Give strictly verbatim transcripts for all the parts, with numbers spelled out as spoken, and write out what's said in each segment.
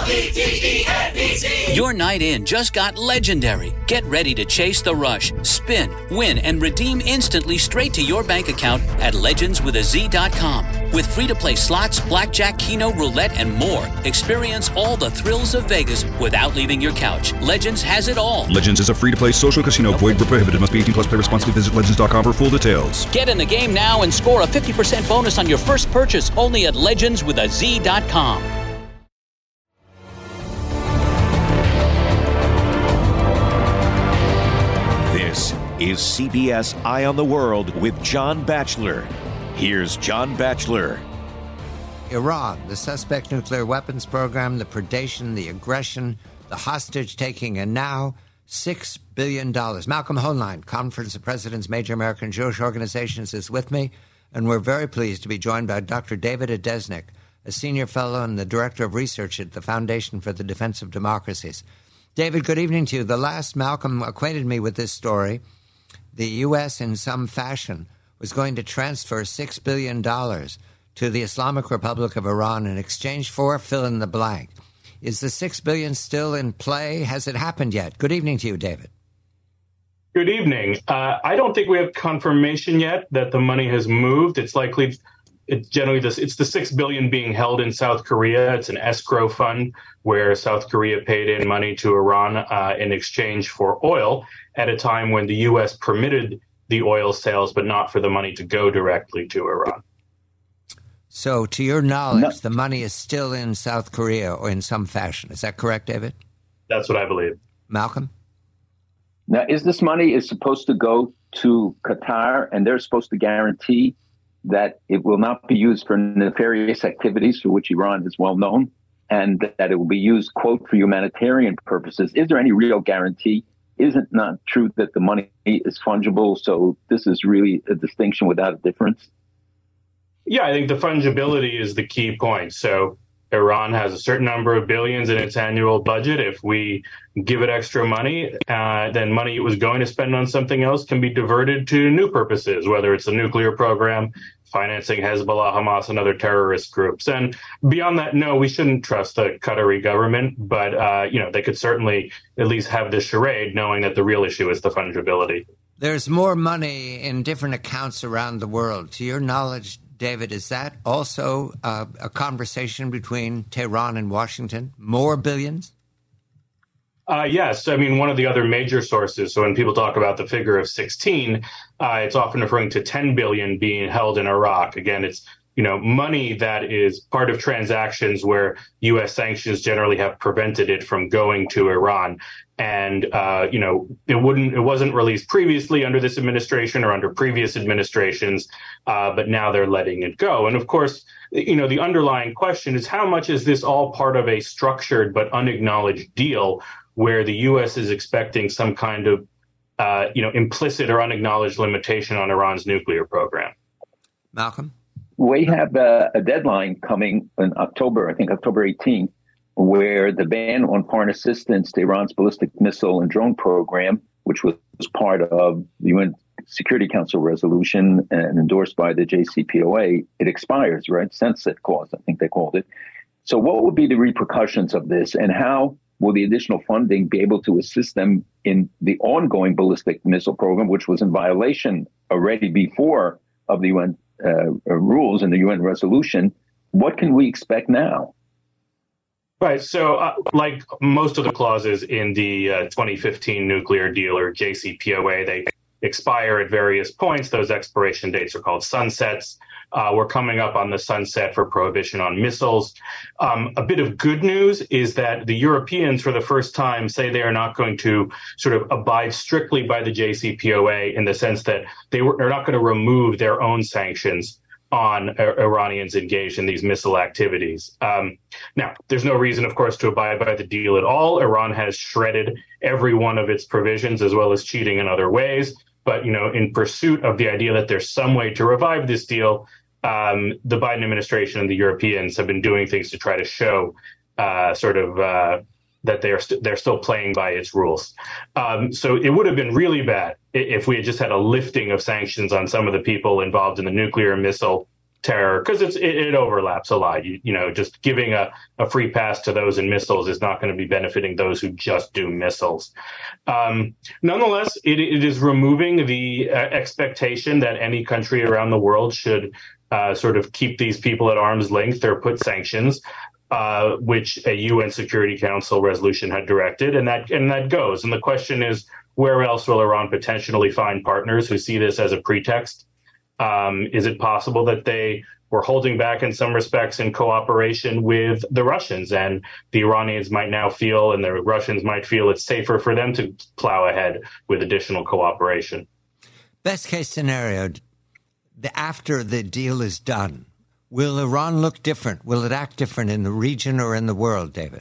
L E G E N D Z. Your night in just got legendary. Get ready to chase the rush, spin, win, and redeem instantly straight to your bank account at legends with a z dot com. With free-to-play slots, blackjack, keno, roulette, and more, experience all the thrills of Vegas without leaving your couch. Legends has it all. Legends is a free-to-play social casino. Void where prohibited. Must be eighteen plus. Play responsibly. Visit legends dot com for full details. Get in the game now and score a fifty percent bonus on your first purchase only at legends with a z dot com. This is C B S Eye on the World with John Batchelor. Here's John Batchelor. Iran, the suspect nuclear weapons program, the predation, the aggression, the hostage-taking, and now six billion dollars. Malcolm Hoenlein, Conference of Presidents, Major American Jewish Organizations, is with me, and we're very pleased to be joined by Doctor David Adesnik, a senior fellow and the director of research at the Foundation for the Defense of Democracies. David, good evening to you. The last Malcolm acquainted me with this story. The U S, in some fashion, was going to transfer six billion dollars to the Islamic Republic of Iran in exchange for fill in the blank. Is the six billion dollars still in play? Has it happened yet? Good evening to you, David. Good evening. Uh, I don't think we have confirmation yet that the money has moved. It's likely, it generally this, it's the six billion dollars being held in South Korea. It's an escrow fund where South Korea paid in money to Iran uh, in exchange for oil at a time when the U S permitted the oil sales, but not for the money to go directly to Iran. So, to your knowledge, no. the money is still in South Korea or in some fashion. Is that correct, David? That's what I believe. Malcolm? Now, is this money is supposed to go to Qatar, and they're supposed to guarantee that it will not be used for nefarious activities for which Iran is well known, and that it will be used, quote, for humanitarian purposes? Is there any real guarantee? Is it not true that the money is fungible? So this is really a distinction without a difference? Yeah, I think the fungibility is the key point. So Iran has a certain number of billions in its annual budget. If we give it extra money, uh, then money it was going to spend on something else can be diverted to new purposes, whether it's a nuclear program, financing Hezbollah, Hamas, and other terrorist groups. And beyond that, no, we shouldn't trust the Qatari government. But, uh, you know, they could certainly at least have this charade, knowing that the real issue is the fungibility. There's more money in different accounts around the world. To your knowledge, David, is that also uh, a conversation between Tehran and Washington? More billions? Uh, yes. I mean, one of the other major sources, so when people talk about the figure of sixteen, uh, it's often referring to ten billion dollars being held in Iraq. Again, it's, you know, money that is part of transactions where U S sanctions generally have prevented it from going to Iran. And, uh, you know, it wouldn't, it wasn't released previously under this administration or under previous administrations, uh, but now they're letting it go. And of course, you know, the underlying question is how much is this all part of a structured but unacknowledged deal where the U S is expecting some kind of, uh, you know, implicit or unacknowledged limitation on Iran's nuclear program? Malcolm? We have a, a deadline coming in October, I think October eighteenth, where the ban on foreign assistance to Iran's ballistic missile and drone program, which was part of the U N Security Council resolution and endorsed by the J C P O A, it expires, right? Sunset clause, I think they called it. So what would be the repercussions of this, and how will the additional funding be able to assist them in the ongoing ballistic missile program, which was in violation already before of the U N uh, rules and the U N resolution? What can we expect now? Right. So uh, like most of the clauses in the uh, twenty fifteen nuclear deal or J C P O A, they expire at various points. Those expiration dates are called sunsets. Uh, we're coming up on the sunset for prohibition on missiles. Um, a bit of good news is that the Europeans, for the first time, say they are not going to sort of abide strictly by the J C P O A in the sense that they were, are not going to remove their own sanctions on uh, Iranians engaged in these missile activities. Um, now, there's no reason, of course, to abide by the deal at all. Iran has shredded every one of its provisions, as well as cheating in other ways. But, you know, in pursuit of the idea that there's some way to revive this deal, um, the Biden administration and the Europeans have been doing things to try to show uh, sort of uh, that they are st- they're still playing by its rules. Um, so it would have been really bad if we had just had a lifting of sanctions on some of the people involved in the nuclear and missile terror, because it's it, it overlaps a lot. You, you know, just giving a, a free pass to those in missiles is not going to be benefiting those who just do missiles. Um, nonetheless, it, it is removing the uh, expectation that any country around the world should uh, sort of keep these people at arm's length or put sanctions, uh, which a U N Security Council resolution had directed, and that and that goes. And the question is, where else will Iran potentially find partners who see this as a pretext? Um, is it possible that they were holding back in some respects in cooperation with the Russians, and the Iranians might now feel, and the Russians might feel, it's safer for them to plow ahead with additional cooperation? Best case scenario, the, after the deal is done, will Iran look different? Will it act different in the region or in the world, David?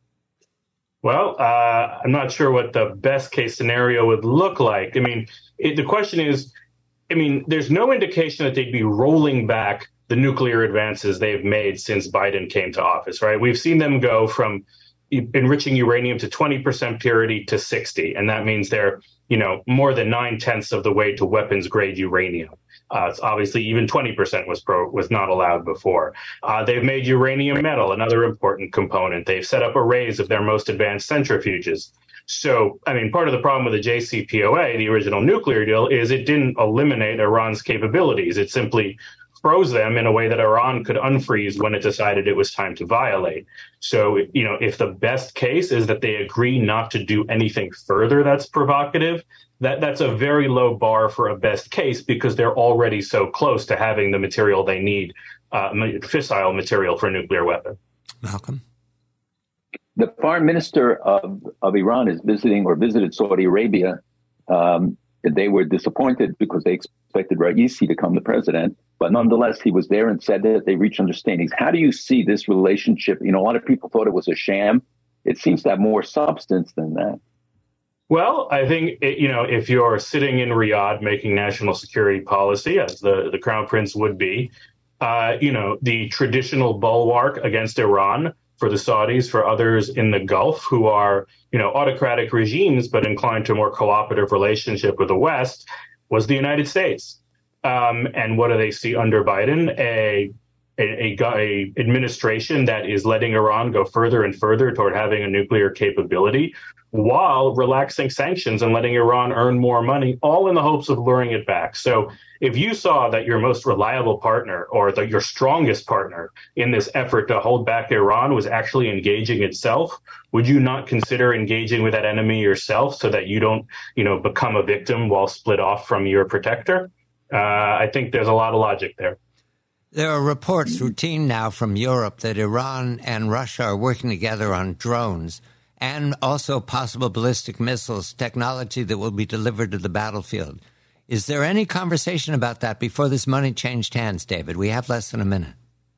Well, uh, I'm not sure what the best case scenario would look like. I mean, it, the question is, I mean, there's no indication that they'd be rolling back the nuclear advances they've made since Biden came to office, right? We've seen them go from enriching uranium to twenty percent purity to sixty. And that means they're, you know, more than nine tenths of the way to weapons grade uranium. Uh, it's obviously even twenty percent was pro, was not allowed before. Uh, they've made uranium metal another important component. They've set up arrays of their most advanced centrifuges. So, I mean, part of the problem with the J C P O A, the original nuclear deal, is it didn't eliminate Iran's capabilities. It simply froze them in a way that Iran could unfreeze when it decided it was time to violate. So, you know, if the best case is that they agree not to do anything further that's provocative, that that's a very low bar for a best case, because they're already so close to having the material they need, uh, fissile material for a nuclear weapon. Malcolm? The foreign minister of, of Iran is visiting or visited Saudi Arabia. Um, they were disappointed because they expected Raisi to become the president. But nonetheless, he was there and said that they reached understandings. How do you see this relationship? You know, a lot of people thought it was a sham. It seems to have more substance than that. Well, I think, it, you know, if you're sitting in Riyadh making national security policy, as the, the Crown Prince would be, uh, you know, the traditional bulwark against Iran for the Saudis, for others in the Gulf who are, you know, autocratic regimes but inclined to a more cooperative relationship with the West, was the United States. Um, and what do they see under Biden? A, a, a, a administration that is letting Iran go further and further toward having a nuclear capability, while relaxing sanctions and letting Iran earn more money, all in the hopes of luring it back. So if you saw that your most reliable partner, or the, your strongest partner in this effort to hold back Iran, was actually engaging itself, would you not consider engaging with that enemy yourself so that you don't, you know, become a victim while split off from your protector? Uh, I think there's a lot of logic there. There are reports routine now from Europe that Iran and Russia are working together on drones and also possible ballistic missiles, technology that will be delivered to the battlefield. Is there any conversation about that before this money changed hands, David? We have less than a minute.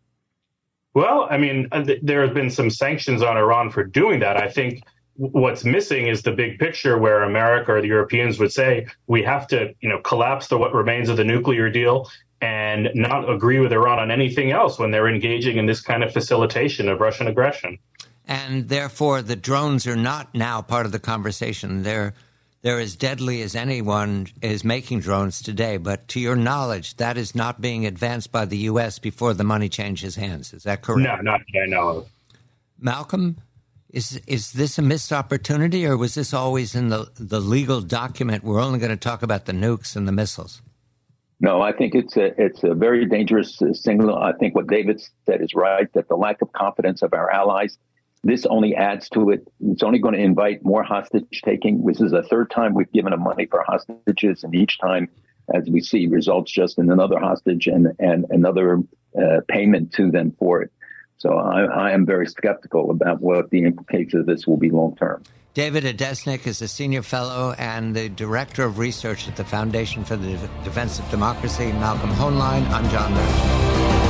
Well, I mean, th- there have been some sanctions on Iran for doing that. I think what's missing is the big picture, where America or the Europeans would say we have to, you know, collapse the what remains of the nuclear deal and not agree with Iran on anything else when they're engaging in this kind of facilitation of Russian aggression. And therefore, the drones are not now part of the conversation. They're they're as deadly as anyone is making drones today. But to your knowledge, that is not being advanced by the U S before the money changes hands. Is that correct? No, not that I know of. Malcolm, is is this a missed opportunity, or was this always in the, the legal document? We're only going to talk about the nukes and the missiles. No, I think it's a it's a very dangerous signal. I think what David said is right, that the lack of confidence of our allies, this only adds to it. It's only going to invite more hostage taking. This is the third time we've given them money for hostages, and each time, as we see, results just in another hostage and, and another uh, payment to them for it. So I, I am very skeptical about what the implications of this will be long term. David Adesnik is a senior fellow and the director of research at the Foundation for the Defense of Democracy. Malcolm Hoenlein, I'm John Batchelor.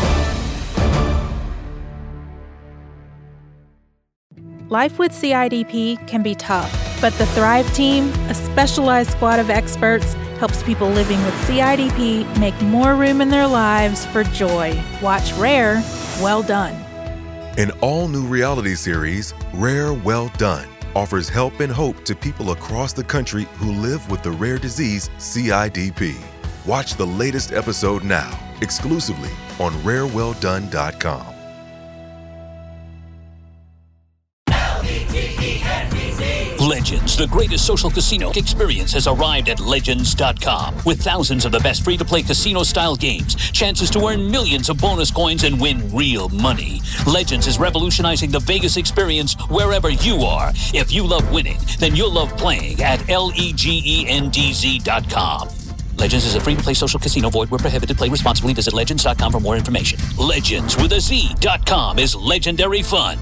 Life with C I D P can be tough, but the Thrive Team, a specialized squad of experts, helps people living with C I D P make more room in their lives for joy. Watch Rare, Well Done. An all-new reality series, Rare, Well Done, offers help and hope to people across the country who live with the rare disease C I D P. Watch the latest episode now exclusively on rare well done dot com. Legends, the greatest social casino experience, has arrived at Legends dot com. With thousands of the best free-to-play casino-style games, chances to earn millions of bonus coins and win real money. Legends is revolutionizing the Vegas experience wherever you are. If you love winning, then you'll love playing at legends dot com. Legends is a free-to-play social casino. Void where prohibited. Play responsibly. Visit legends dot com for more information. Legends with a Z dot com is legendary fun.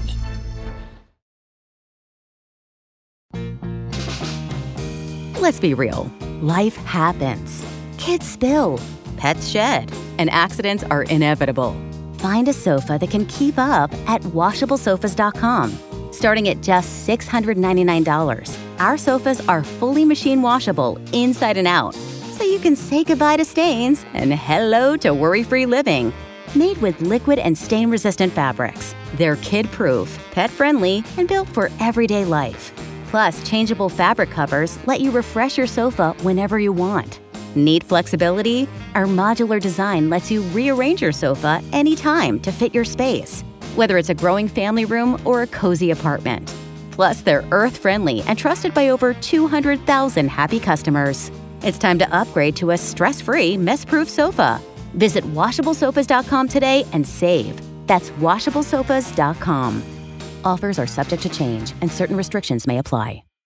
Let's be real. Life happens. Kids spill. Pets shed. And accidents are inevitable. Find a sofa that can keep up at washable sofas dot com. Starting at just six hundred ninety-nine dollars, our sofas are fully machine washable inside and out, so you can say goodbye to stains and hello to worry-free living. Made with liquid and stain-resistant fabrics, they're kid-proof, pet-friendly, and built for everyday life. Plus, changeable fabric covers let you refresh your sofa whenever you want. Need flexibility? Our modular design lets you rearrange your sofa anytime to fit your space, whether it's a growing family room or a cozy apartment. Plus, they're earth-friendly and trusted by over two hundred thousand happy customers. It's time to upgrade to a stress-free, mess-proof sofa. Visit washable sofas dot com today and save. That's washable sofas dot com. Offers are subject to change, and certain restrictions may apply.